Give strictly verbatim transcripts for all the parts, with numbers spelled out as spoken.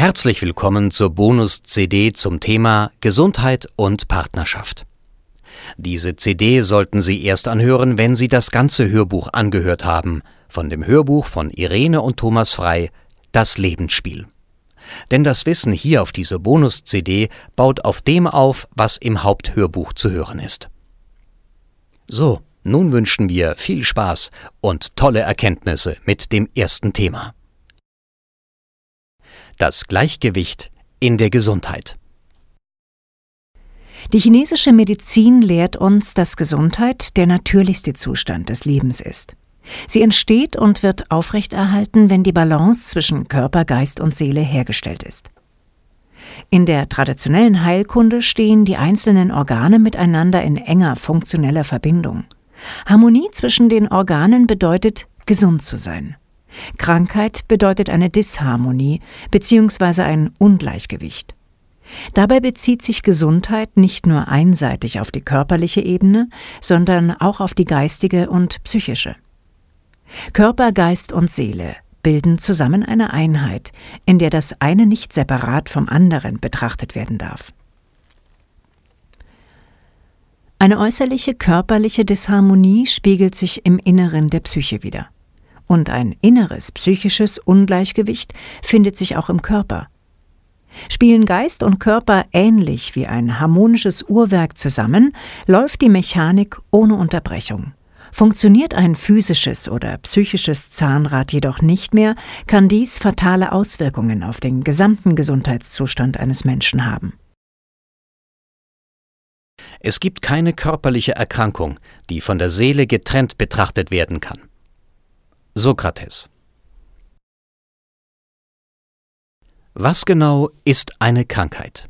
Herzlich willkommen zur Bonus-C D zum Thema Gesundheit und Partnerschaft. Diese C D sollten Sie erst anhören, wenn Sie das ganze Hörbuch angehört haben, von dem Hörbuch von Irene und Thomas Frey, Das Lebensspiel. Denn das Wissen hier auf dieser Bonus-C D baut auf dem auf, was im Haupthörbuch zu hören ist. So, nun wünschen wir viel Spaß und tolle Erkenntnisse mit dem ersten Thema. Das Gleichgewicht in der Gesundheit. Die chinesische Medizin lehrt uns, dass Gesundheit der natürlichste Zustand des Lebens ist. Sie entsteht und wird aufrechterhalten, wenn die Balance zwischen Körper, Geist und Seele hergestellt ist. In der traditionellen Heilkunde stehen die einzelnen Organe miteinander in enger funktioneller Verbindung. Harmonie zwischen den Organen bedeutet, gesund zu sein. Krankheit bedeutet eine Disharmonie bzw. ein Ungleichgewicht. Dabei bezieht sich Gesundheit nicht nur einseitig auf die körperliche Ebene, sondern auch auf die geistige und psychische. Körper, Geist und Seele bilden zusammen eine Einheit, in der das eine nicht separat vom anderen betrachtet werden darf. Eine äußerliche körperliche Disharmonie spiegelt sich im Inneren der Psyche wider. Und ein inneres psychisches Ungleichgewicht findet sich auch im Körper. Spielen Geist und Körper ähnlich wie ein harmonisches Uhrwerk zusammen, läuft die Mechanik ohne Unterbrechung. Funktioniert ein physisches oder psychisches Zahnrad jedoch nicht mehr, kann dies fatale Auswirkungen auf den gesamten Gesundheitszustand eines Menschen haben. Es gibt keine körperliche Erkrankung, die von der Seele getrennt betrachtet werden kann. Sokrates. Was genau ist eine Krankheit?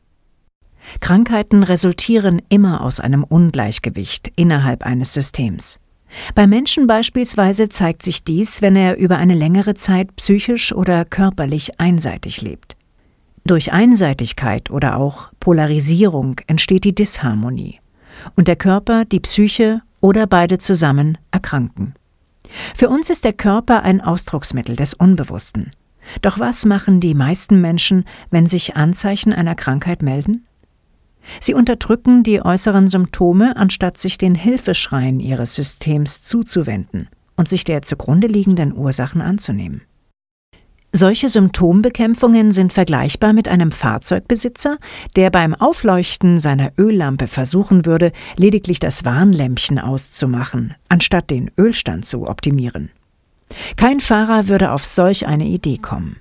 Krankheiten resultieren immer aus einem Ungleichgewicht innerhalb eines Systems. Bei Menschen beispielsweise zeigt sich dies, wenn er über eine längere Zeit psychisch oder körperlich einseitig lebt. Durch Einseitigkeit oder auch Polarisierung entsteht die Disharmonie und der Körper, die Psyche oder beide zusammen erkranken. Für uns ist der Körper ein Ausdrucksmittel des Unbewussten. Doch was machen die meisten Menschen, wenn sich Anzeichen einer Krankheit melden? Sie unterdrücken die äußeren Symptome, anstatt sich den Hilfeschreien ihres Systems zuzuwenden und sich der zugrunde liegenden Ursachen anzunehmen. Solche Symptombekämpfungen sind vergleichbar mit einem Fahrzeugbesitzer, der beim Aufleuchten seiner Öllampe versuchen würde, lediglich das Warnlämpchen auszumachen, anstatt den Ölstand zu optimieren. Kein Fahrer würde auf solch eine Idee kommen.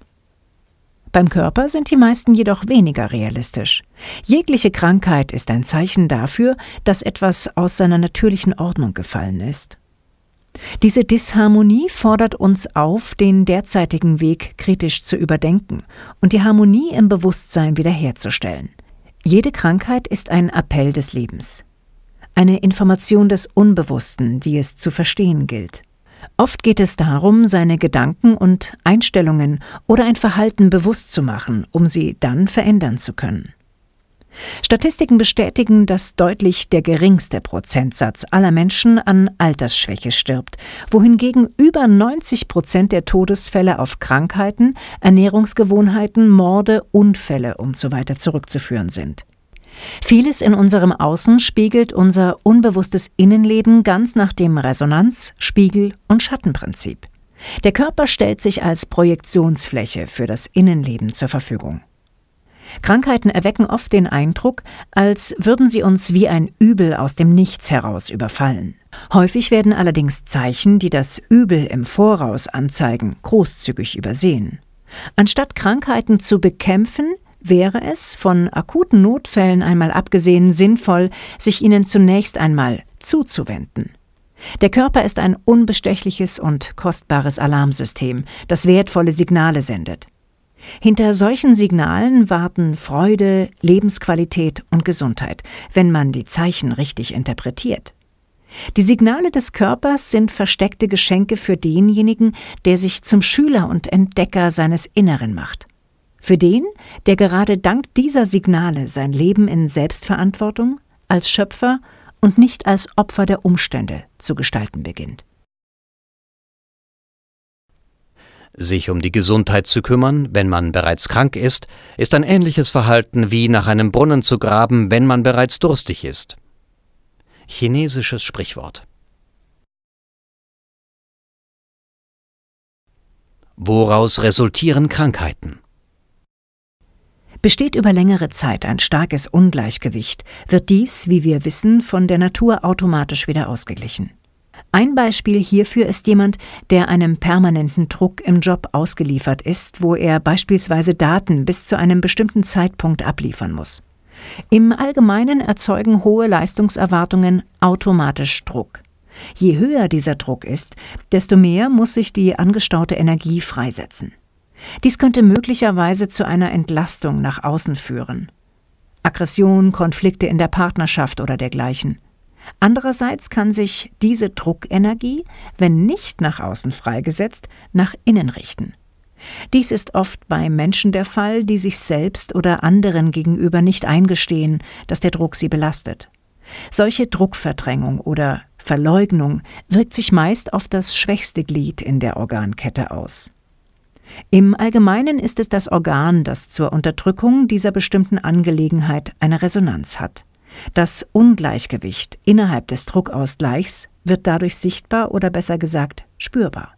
Beim Körper sind die meisten jedoch weniger realistisch. Jegliche Krankheit ist ein Zeichen dafür, dass etwas aus seiner natürlichen Ordnung gefallen ist. Diese Disharmonie fordert uns auf, den derzeitigen Weg kritisch zu überdenken und die Harmonie im Bewusstsein wiederherzustellen. Jede Krankheit ist ein Appell des Lebens. Eine Information des Unbewussten, die es zu verstehen gilt. Oft geht es darum, seine Gedanken und Einstellungen oder ein Verhalten bewusst zu machen, um sie dann verändern zu können. Statistiken bestätigen, dass deutlich der geringste Prozentsatz aller Menschen an Altersschwäche stirbt, wohingegen über neunzig Prozent der Todesfälle auf Krankheiten, Ernährungsgewohnheiten, Morde, Unfälle usw. zurückzuführen sind. Vieles in unserem Außen spiegelt unser unbewusstes Innenleben ganz nach dem Resonanz-, Spiegel- und Schattenprinzip. Der Körper stellt sich als Projektionsfläche für das Innenleben zur Verfügung. Krankheiten erwecken oft den Eindruck, als würden sie uns wie ein Übel aus dem Nichts heraus überfallen. Häufig werden allerdings Zeichen, die das Übel im Voraus anzeigen, großzügig übersehen. Anstatt Krankheiten zu bekämpfen, wäre es, von akuten Notfällen einmal abgesehen, sinnvoll, sich ihnen zunächst einmal zuzuwenden. Der Körper ist ein unbestechliches und kostbares Alarmsystem, das wertvolle Signale sendet. Hinter solchen Signalen warten Freude, Lebensqualität und Gesundheit, wenn man die Zeichen richtig interpretiert. Die Signale des Körpers sind versteckte Geschenke für denjenigen, der sich zum Schüler und Entdecker seines Inneren macht. Für den, der gerade dank dieser Signale sein Leben in Selbstverantwortung, als Schöpfer und nicht als Opfer der Umstände zu gestalten beginnt. Sich um die Gesundheit zu kümmern, wenn man bereits krank ist, ist ein ähnliches Verhalten wie nach einem Brunnen zu graben, wenn man bereits durstig ist. Chinesisches Sprichwort. Woraus resultieren Krankheiten? Besteht über längere Zeit ein starkes Ungleichgewicht, wird dies, wie wir wissen, von der Natur automatisch wieder ausgeglichen. Ein Beispiel hierfür ist jemand, der einem permanenten Druck im Job ausgeliefert ist, wo er beispielsweise Daten bis zu einem bestimmten Zeitpunkt abliefern muss. Im Allgemeinen erzeugen hohe Leistungserwartungen automatisch Druck. Je höher dieser Druck ist, desto mehr muss sich die angestaute Energie freisetzen. Dies könnte möglicherweise zu einer Entlastung nach außen führen. Aggression, Konflikte in der Partnerschaft oder dergleichen. Andererseits kann sich diese Druckenergie, wenn nicht nach außen freigesetzt, nach innen richten. Dies ist oft bei Menschen der Fall, die sich selbst oder anderen gegenüber nicht eingestehen, dass der Druck sie belastet. Solche Druckverdrängung oder Verleugnung wirkt sich meist auf das schwächste Glied in der Organkette aus. Im Allgemeinen ist es das Organ, das zur Unterdrückung dieser bestimmten Angelegenheit eine Resonanz hat. Das Ungleichgewicht innerhalb des Druckausgleichs wird dadurch sichtbar oder besser gesagt spürbar.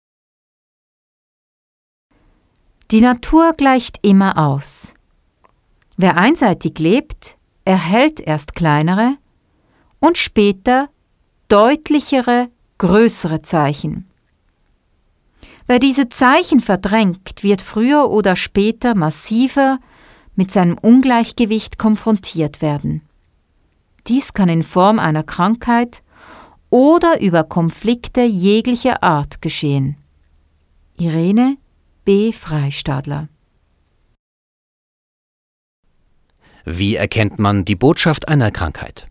Die Natur gleicht immer aus. Wer einseitig lebt, erhält erst kleinere und später deutlichere, größere Zeichen. Wer diese Zeichen verdrängt, wird früher oder später massiver mit seinem Ungleichgewicht konfrontiert werden. Dies kann in Form einer Krankheit oder über Konflikte jeglicher Art geschehen. Irene B. Freistadler. Wie erkennt man die Botschaft einer Krankheit?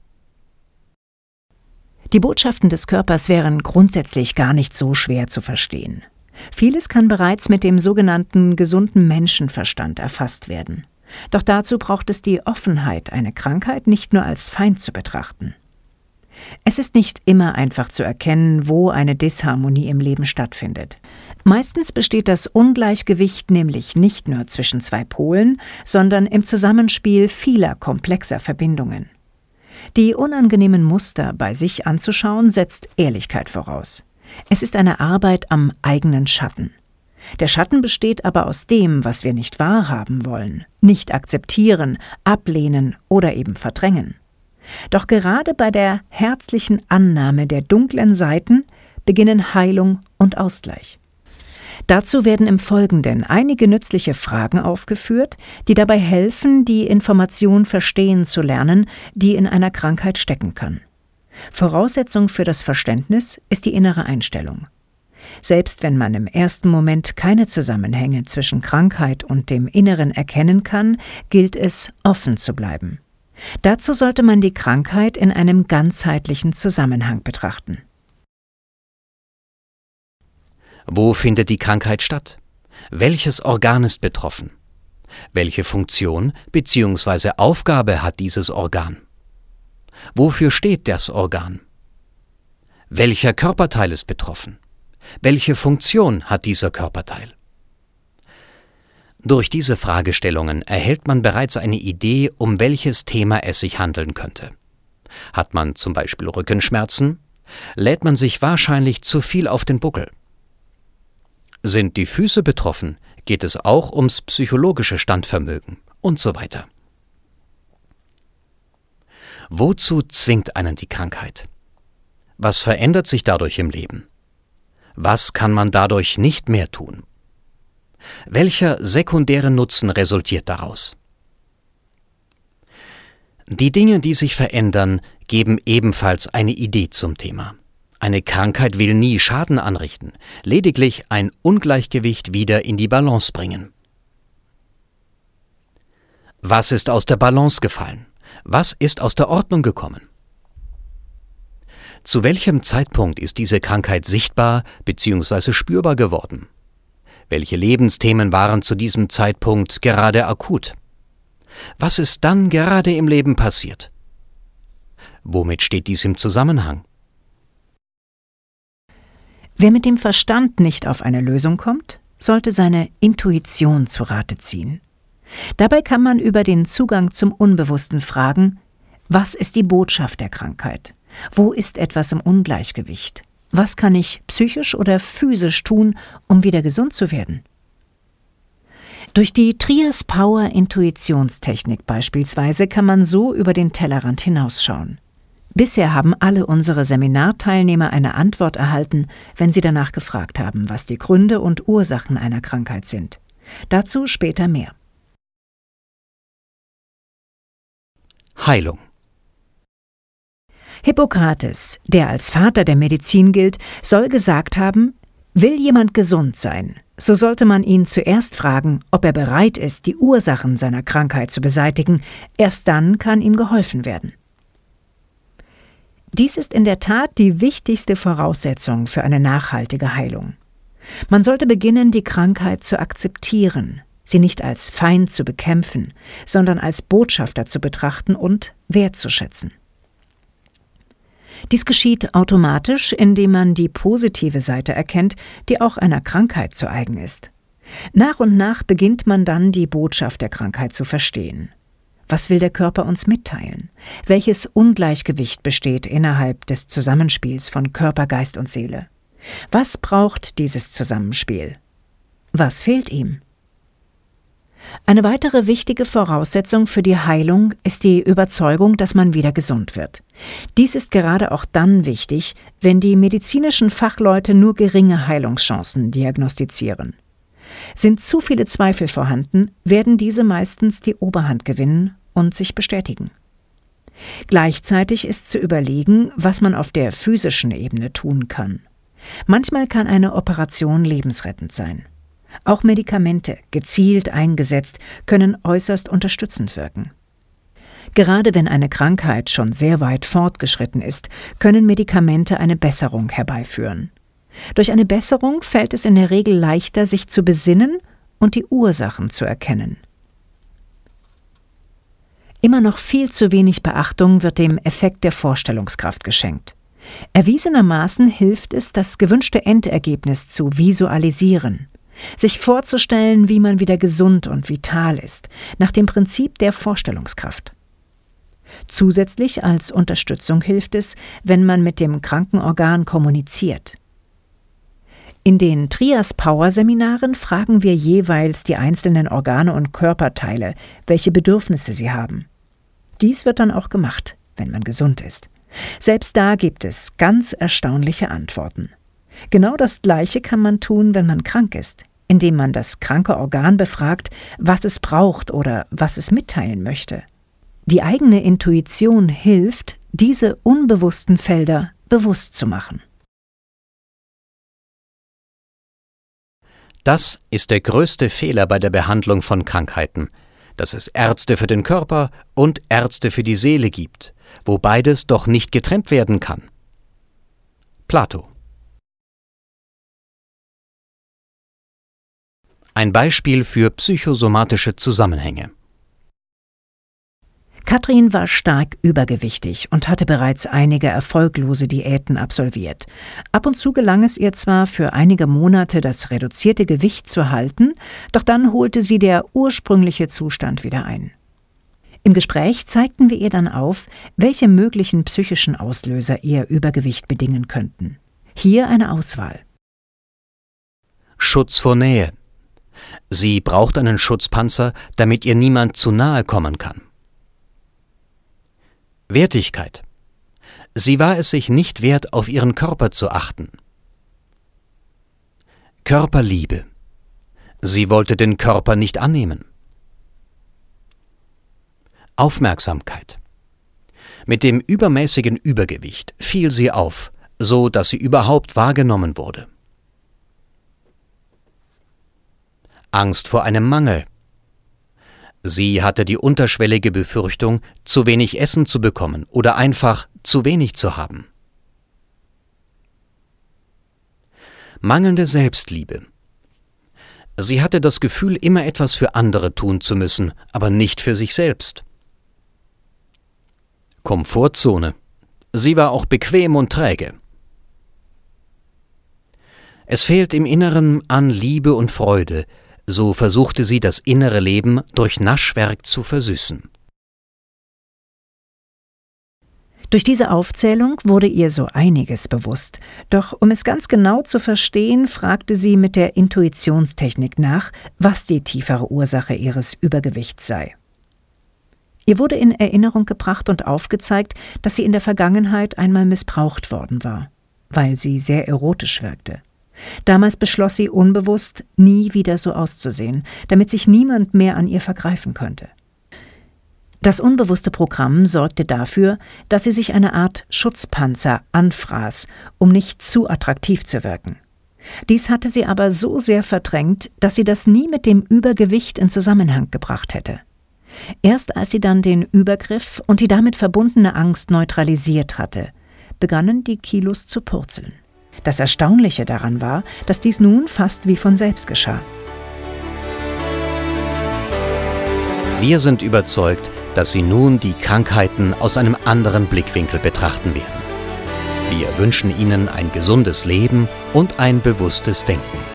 Die Botschaften des Körpers wären grundsätzlich gar nicht so schwer zu verstehen. Vieles kann bereits mit dem sogenannten gesunden Menschenverstand erfasst werden. Doch dazu braucht es die Offenheit, eine Krankheit nicht nur als Feind zu betrachten. Es ist nicht immer einfach zu erkennen, wo eine Disharmonie im Leben stattfindet. Meistens besteht das Ungleichgewicht nämlich nicht nur zwischen zwei Polen, sondern im Zusammenspiel vieler komplexer Verbindungen. Die unangenehmen Muster bei sich anzuschauen, setzt Ehrlichkeit voraus. Es ist eine Arbeit am eigenen Schatten. Der Schatten besteht aber aus dem, was wir nicht wahrhaben wollen, nicht akzeptieren, ablehnen oder eben verdrängen. Doch gerade bei der herzlichen Annahme der dunklen Seiten beginnen Heilung und Ausgleich. Dazu werden im Folgenden einige nützliche Fragen aufgeführt, die dabei helfen, die Information verstehen zu lernen, die in einer Krankheit stecken kann. Voraussetzung für das Verständnis ist die innere Einstellung. Selbst wenn man im ersten Moment keine Zusammenhänge zwischen Krankheit und dem Inneren erkennen kann, gilt es, offen zu bleiben. Dazu sollte man die Krankheit in einem ganzheitlichen Zusammenhang betrachten. Wo findet die Krankheit statt? Welches Organ ist betroffen? Welche Funktion bzw. Aufgabe hat dieses Organ? Wofür steht das Organ? Welcher Körperteil ist betroffen? Welche Funktion hat dieser Körperteil? Durch diese Fragestellungen erhält man bereits eine Idee, um welches Thema es sich handeln könnte. Hat man zum Beispiel Rückenschmerzen, lädt man sich wahrscheinlich zu viel auf den Buckel. Sind die Füße betroffen, geht es auch ums psychologische Standvermögen und so weiter. Wozu zwingt einen die Krankheit? Was verändert sich dadurch im Leben? Was kann man dadurch nicht mehr tun? Welcher sekundäre Nutzen resultiert daraus? Die Dinge, die sich verändern, geben ebenfalls eine Idee zum Thema. Eine Krankheit will nie Schaden anrichten, lediglich ein Ungleichgewicht wieder in die Balance bringen. Was ist aus der Balance gefallen? Was ist aus der Ordnung gekommen? Zu welchem Zeitpunkt ist diese Krankheit sichtbar bzw. spürbar geworden? Welche Lebensthemen waren zu diesem Zeitpunkt gerade akut? Was ist dann gerade im Leben passiert? Womit steht dies im Zusammenhang? Wer mit dem Verstand nicht auf eine Lösung kommt, sollte seine Intuition zu Rate ziehen. Dabei kann man über den Zugang zum Unbewussten fragen: Was ist die Botschaft der Krankheit? Wo ist etwas im Ungleichgewicht? Was kann ich psychisch oder physisch tun, um wieder gesund zu werden? Durch die Trias Power Intuitionstechnik beispielsweise kann man so über den Tellerrand hinausschauen. Bisher haben alle unsere Seminarteilnehmer eine Antwort erhalten, wenn sie danach gefragt haben, was die Gründe und Ursachen einer Krankheit sind. Dazu später mehr. Heilung. Hippokrates, der als Vater der Medizin gilt, soll gesagt haben: Will jemand gesund sein, so sollte man ihn zuerst fragen, ob er bereit ist, die Ursachen seiner Krankheit zu beseitigen. Erst dann kann ihm geholfen werden. Dies ist in der Tat die wichtigste Voraussetzung für eine nachhaltige Heilung. Man sollte beginnen, die Krankheit zu akzeptieren, sie nicht als Feind zu bekämpfen, sondern als Botschafter zu betrachten und wertzuschätzen. Dies geschieht automatisch, indem man die positive Seite erkennt, die auch einer Krankheit zu eigen ist. Nach und nach beginnt man dann, die Botschaft der Krankheit zu verstehen. Was will der Körper uns mitteilen? Welches Ungleichgewicht besteht innerhalb des Zusammenspiels von Körper, Geist und Seele? Was braucht dieses Zusammenspiel? Was fehlt ihm? Eine weitere wichtige Voraussetzung für die Heilung ist die Überzeugung, dass man wieder gesund wird. Dies ist gerade auch dann wichtig, wenn die medizinischen Fachleute nur geringe Heilungschancen diagnostizieren. Sind zu viele Zweifel vorhanden, werden diese meistens die Oberhand gewinnen und sich bestätigen. Gleichzeitig ist zu überlegen, was man auf der physischen Ebene tun kann. Manchmal kann eine Operation lebensrettend sein. Auch Medikamente, gezielt eingesetzt, können äußerst unterstützend wirken. Gerade wenn eine Krankheit schon sehr weit fortgeschritten ist, können Medikamente eine Besserung herbeiführen. Durch eine Besserung fällt es in der Regel leichter, sich zu besinnen und die Ursachen zu erkennen. Immer noch viel zu wenig Beachtung wird dem Effekt der Vorstellungskraft geschenkt. Erwiesenermaßen hilft es, das gewünschte Endergebnis zu visualisieren. Sich vorzustellen, wie man wieder gesund und vital ist, nach dem Prinzip der Vorstellungskraft. Zusätzlich als Unterstützung hilft es, wenn man mit dem Krankenorgan kommuniziert. In den Trias-Power-Seminaren fragen wir jeweils die einzelnen Organe und Körperteile, welche Bedürfnisse sie haben. Dies wird dann auch gemacht, wenn man gesund ist. Selbst da gibt es ganz erstaunliche Antworten. Genau das Gleiche kann man tun, wenn man krank ist, indem man das kranke Organ befragt, was es braucht oder was es mitteilen möchte. Die eigene Intuition hilft, diese unbewussten Felder bewusst zu machen. Das ist der größte Fehler bei der Behandlung von Krankheiten, dass es Ärzte für den Körper und Ärzte für die Seele gibt, wo beides doch nicht getrennt werden kann. Plato. Ein Beispiel für psychosomatische Zusammenhänge. Katrin war stark übergewichtig und hatte bereits einige erfolglose Diäten absolviert. Ab und zu gelang es ihr zwar, für einige Monate das reduzierte Gewicht zu halten, doch dann holte sie der ursprüngliche Zustand wieder ein. Im Gespräch zeigten wir ihr dann auf, welche möglichen psychischen Auslöser ihr Übergewicht bedingen könnten. Hier eine Auswahl. Schutz vor Nähe. Sie braucht einen Schutzpanzer, damit ihr niemand zu nahe kommen kann. Wertigkeit. Sie war es sich nicht wert, auf ihren Körper zu achten. Körperliebe. Sie wollte den Körper nicht annehmen. Aufmerksamkeit. Mit dem übermäßigen Übergewicht fiel sie auf, so dass sie überhaupt wahrgenommen wurde. Angst vor einem Mangel. Sie hatte die unterschwellige Befürchtung, zu wenig Essen zu bekommen oder einfach zu wenig zu haben. Mangelnde Selbstliebe. Sie hatte das Gefühl, immer etwas für andere tun zu müssen, aber nicht für sich selbst. Komfortzone. Sie war auch bequem und träge. Es fehlt im Inneren an Liebe und Freude, so versuchte sie das innere Leben durch Naschwerk zu versüßen. Durch diese Aufzählung wurde ihr so einiges bewusst. Doch um es ganz genau zu verstehen, fragte sie mit der Intuitionstechnik nach, was die tiefere Ursache ihres Übergewichts sei. Ihr wurde in Erinnerung gebracht und aufgezeigt, dass sie in der Vergangenheit einmal missbraucht worden war, weil sie sehr erotisch wirkte. Damals beschloss sie unbewusst, nie wieder so auszusehen, damit sich niemand mehr an ihr vergreifen könnte. Das unbewusste Programm sorgte dafür, dass sie sich eine Art Schutzpanzer anfraß, um nicht zu attraktiv zu wirken. Dies hatte sie aber so sehr verdrängt, dass sie das nie mit dem Übergewicht in Zusammenhang gebracht hätte. Erst als sie dann den Übergriff und die damit verbundene Angst neutralisiert hatte, begannen die Kilos zu purzeln. Das Erstaunliche daran war, dass dies nun fast wie von selbst geschah. Wir sind überzeugt, dass Sie nun die Krankheiten aus einem anderen Blickwinkel betrachten werden. Wir wünschen Ihnen ein gesundes Leben und ein bewusstes Denken.